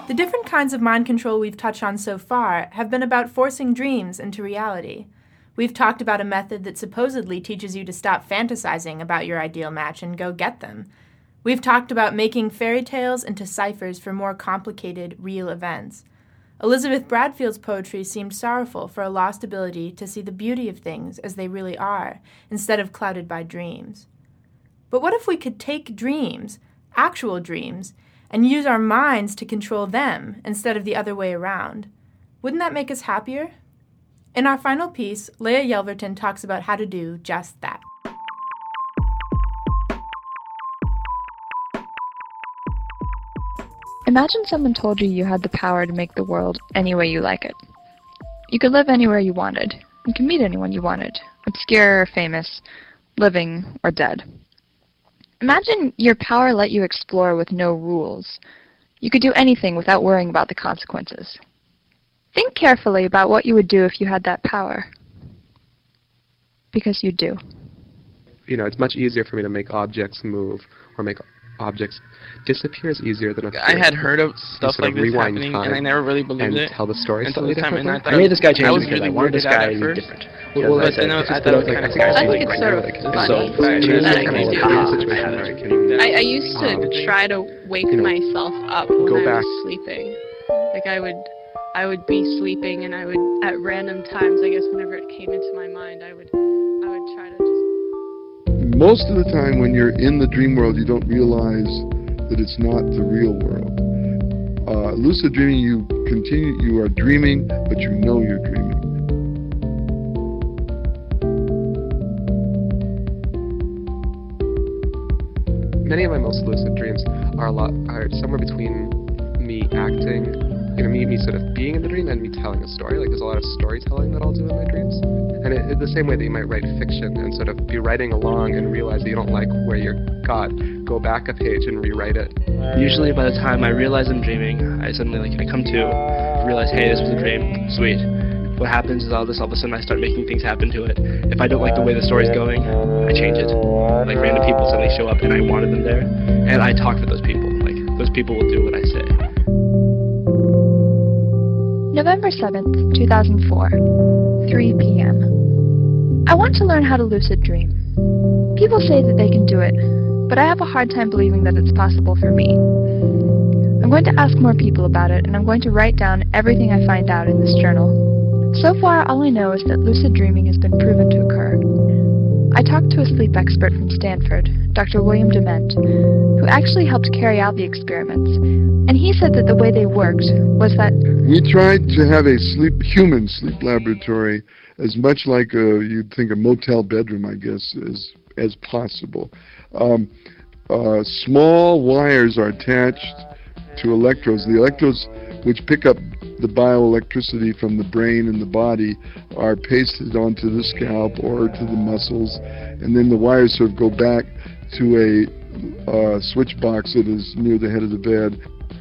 The different kinds of mind control we've touched on so far have been about forcing dreams into reality. We've talked about a method that supposedly teaches you to stop fantasizing about your ideal match and go get them. We've talked about making fairy tales into ciphers for more complicated, real events. Elizabeth Bradfield's poetry seemed sorrowful for a lost ability to see the beauty of things as they really are, instead of clouded by dreams. But what if we could take dreams, actual dreams, and use our minds to control them instead of the other way around? Wouldn't that make us happier? In our final piece, Leah Yelverton talks about how to do just that. Imagine someone told you you had the power to make the world any way you like it. You could live anywhere you wanted. You could meet anyone you wanted, obscure or famous, living or dead. Imagine your power let you explore with no rules. You could do anything without worrying about the consequences. Think carefully about what you would do if you had that power. Because you do. It's much easier for me to make objects move or make objects disappear is easier than appear. I had heard of stuff like this happening, and I never really believed it. And tell the story until the time, and I made this guy change was because really I wanted this guy to be first. different. But then I thought it was kind of scary. I think it's sort of funny that I can do. I used to try to wake myself up when I was sleeping. Like I would be sleeping, and I would, at random times, I guess whenever it came into my mind, I would try to just... Most of the time when you're in the dream world, you don't realize that it's not the real world. Lucid dreaming, you are dreaming, but you know you're dreaming. Many of my most lucid dreams are somewhere between me acting, me sort of being in the dream and me telling a story. Like there's a lot of storytelling that I'll do in my dreams. And in the same way that you might write fiction and sort of be writing along and realize that you don't like where you're got, go back a page and rewrite it. Usually by the time I realize I'm dreaming, I suddenly I come to realize, hey, this was a dream, sweet. What happens is all of a sudden I start making things happen to it. If I don't like the way the story's going, I change it. Like random people suddenly show up and I wanted them there, and I talk for those people. Like those people will do what I say. November 7th, 2004, 3 p.m. I want to learn how to lucid dream. People say that they can do it, but I have a hard time believing that it's possible for me. I'm going to ask more people about it, and I'm going to write down everything I find out in this journal. So far, all I know is that lucid dreaming has been proven to occur. I talked to a sleep expert from Stanford, Dr. William Dement, who actually helped carry out the experiments, and he said that the way they worked was that... We tried to have a human sleep laboratory as much like you'd think a motel bedroom, I guess, as possible. Small wires are attached to electrodes. The electrodes, which pick up the bioelectricity from the brain and the body, are pasted onto the scalp or to the muscles, and then the wires sort of go back to a switch box that is near the head of the bed,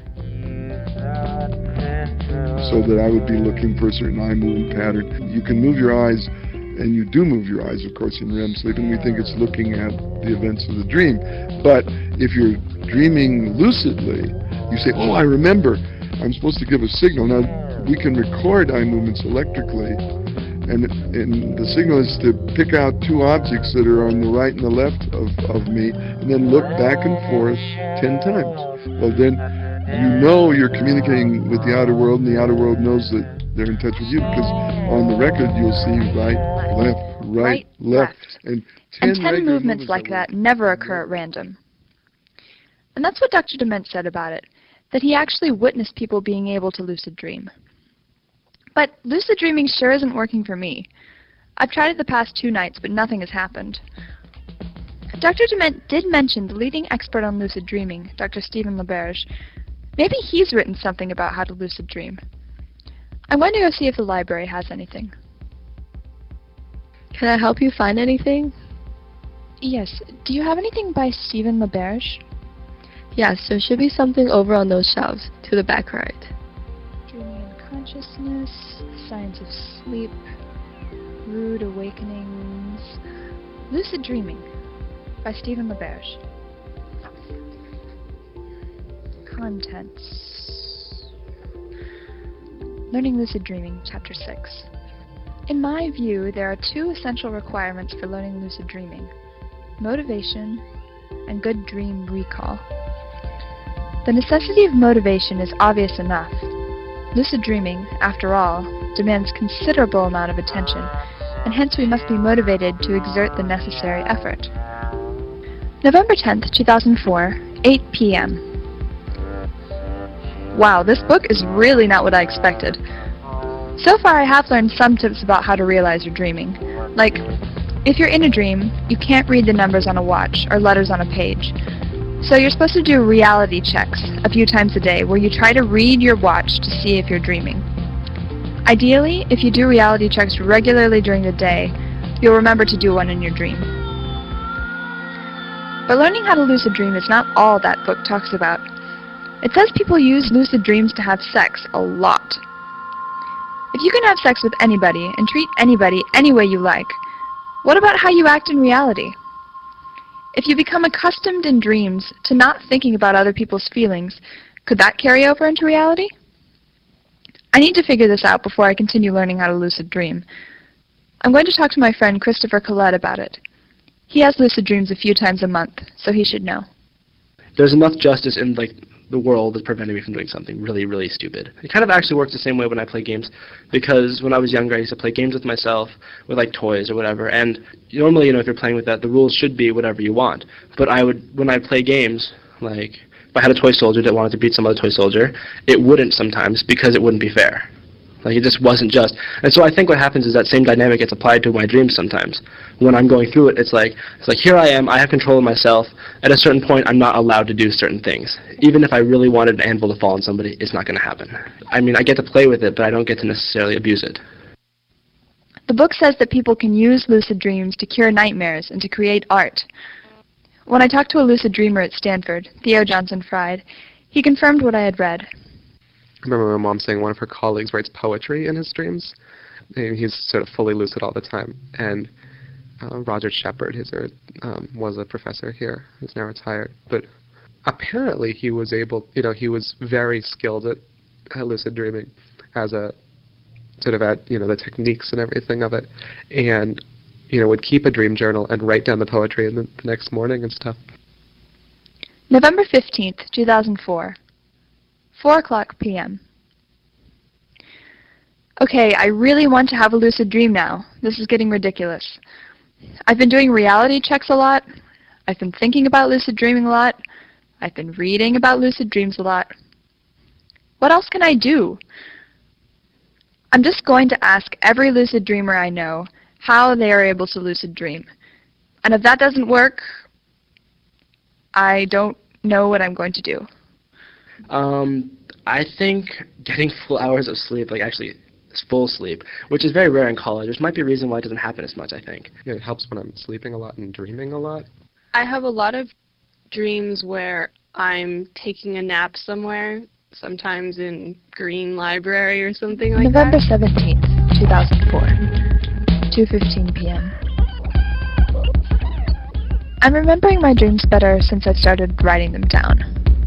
so that I would be looking for a certain eye movement pattern. You can move your eyes, and you do move your eyes, of course, in REM sleep, and we think it's looking at the events of the dream. But if you're dreaming lucidly, you say, oh, I remember, I'm supposed to give a signal. Now, we can record eye movements electrically, and the signal is to pick out two objects that are on the right and the left of me, and then look back and forth 10 times. Well, then you're communicating with the outer world, and the outer world knows that they're in touch with you, because on the record you'll see right, left, and 10 movements like that never occur at random. And that's what Dr. Dement said about it, that he actually witnessed people being able to lucid dream. But lucid dreaming sure isn't working for me. I've tried it the past 2 nights, but nothing has happened. Dr. Dement did mention the leading expert on lucid dreaming, Dr. Stephen LaBerge. Maybe he's written something about how to lucid dream. I'm going to go see if the library has anything. Can I help you find anything? Yes. Do you have anything by Stephen LaBerge? Yes, there should be something over on those shelves, to the back right. Dreaming and Consciousness, Science of Sleep, Rude Awakenings, Lucid Dreaming by Stephen LaBerge. Contents. Learning Lucid Dreaming, Chapter 6. In my view, there are two essential requirements for learning lucid dreaming: motivation and good dream recall. The necessity of motivation is obvious enough. Lucid dreaming, after all, demands considerable amount of attention, and hence we must be motivated to exert the necessary effort. November 10th, 2004, 8 p.m. Wow, this book is really not what I expected. So far I have learned some tips about how to realize you're dreaming. Like, if you're in a dream, you can't read the numbers on a watch or letters on a page. So you're supposed to do reality checks a few times a day where you try to read your watch to see if you're dreaming. Ideally, if you do reality checks regularly during the day, you'll remember to do one in your dream. But learning how to lucid dream is not all that book talks about. It says people use lucid dreams to have sex a lot. If you can have sex with anybody and treat anybody any way you like, what about how you act in reality? If you become accustomed in dreams to not thinking about other people's feelings, could that carry over into reality? I need to figure this out before I continue learning how to lucid dream. I'm going to talk to my friend Christopher Collette about it. He has lucid dreams a few times a month, so he should know. There's enough justice in the world that's preventing me from doing something really, really stupid. It kind of actually works the same way when I play games, because when I was younger I used to play games with myself, with toys or whatever, and normally, if you're playing with that, the rules should be whatever you want. But when I play games, if I had a toy soldier that wanted to beat some other toy soldier, it wouldn't sometimes because it wouldn't be fair. It just wasn't just. And so I think what happens is that same dynamic gets applied to my dreams sometimes. When I'm going through it, it's like here I am, I have control of myself. At a certain point, I'm not allowed to do certain things. Even if I really wanted an anvil to fall on somebody, it's not going to happen. I mean, I get to play with it, but I don't get to necessarily abuse it. The book says that people can use lucid dreams to cure nightmares and to create art. When I talked to a lucid dreamer at Stanford, Theo Johnson Fried, he confirmed what I had read. I remember my mom saying one of her colleagues writes poetry in his dreams. He's sort of fully lucid all the time. And Roger Shepard was a professor here. He's now retired. But apparently he was able, he was very skilled at lucid dreaming as a sort of at, the techniques and everything of it. And, would keep a dream journal and write down the poetry the next morning and stuff. November 15th, 2004. 4 o'clock p.m. Okay, I really want to have a lucid dream now. This is getting ridiculous. I've been doing reality checks a lot. I've been thinking about lucid dreaming a lot. I've been reading about lucid dreams a lot. What else can I do? I'm just going to ask every lucid dreamer I know how they are able to lucid dream. And if that doesn't work, I don't know what I'm going to do. I think getting full hours of sleep, actually full sleep, which is very rare in college, which might be a reason why it doesn't happen as much, I think. Yeah, it helps when I'm sleeping a lot and dreaming a lot. I have a lot of dreams where I'm taking a nap somewhere, sometimes in Green Library or something like November that. November 17th, 2004, 2:15 p.m. I'm remembering my dreams better since I started writing them down.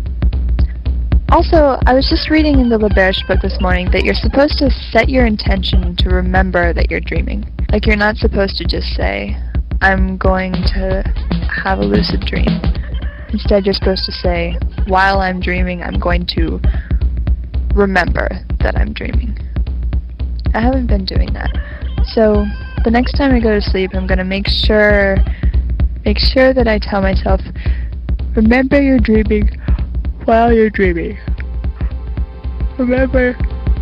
Also, I was just reading in the LaBerge book this morning that you're supposed to set your intention to remember that you're dreaming. You're not supposed to just say, I'm going to have a lucid dream. Instead, you're supposed to say, while I'm dreaming, I'm going to remember that I'm dreaming. I haven't been doing that. So, the next time I go to sleep, I'm going to make sure that I tell myself, remember you're dreaming while you're dreaming. Remember,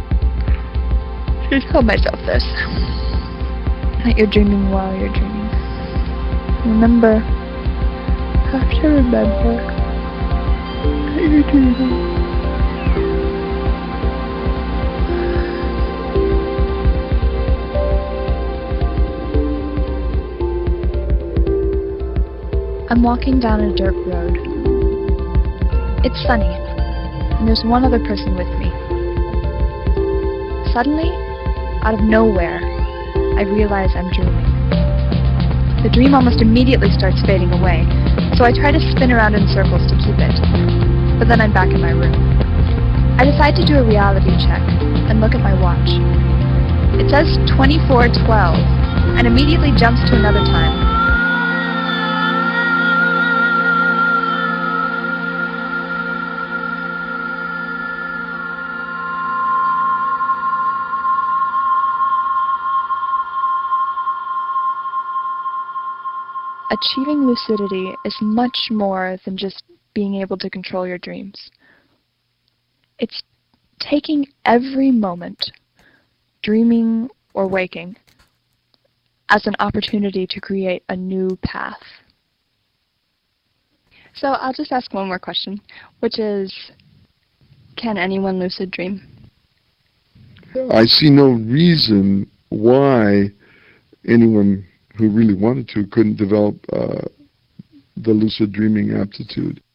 just tell myself this, that you're dreaming while you're dreaming. Remember, have to remember that you're dreaming. I'm walking down a dirt road. It's sunny, and there's one other person with me. Suddenly, out of nowhere, I realize I'm dreaming. The dream almost immediately starts fading away, so I try to spin around in circles to keep it, but then I'm back in my room. I decide to do a reality check and look at my watch. It says 24:12 and immediately jumps to another time. Achieving lucidity is much more than just being able to control your dreams. It's taking every moment, dreaming or waking, as an opportunity to create a new path. So I'll just ask one more question, which is, can anyone lucid dream? I see no reason why anyone who really wanted to couldn't develop the lucid dreaming aptitude.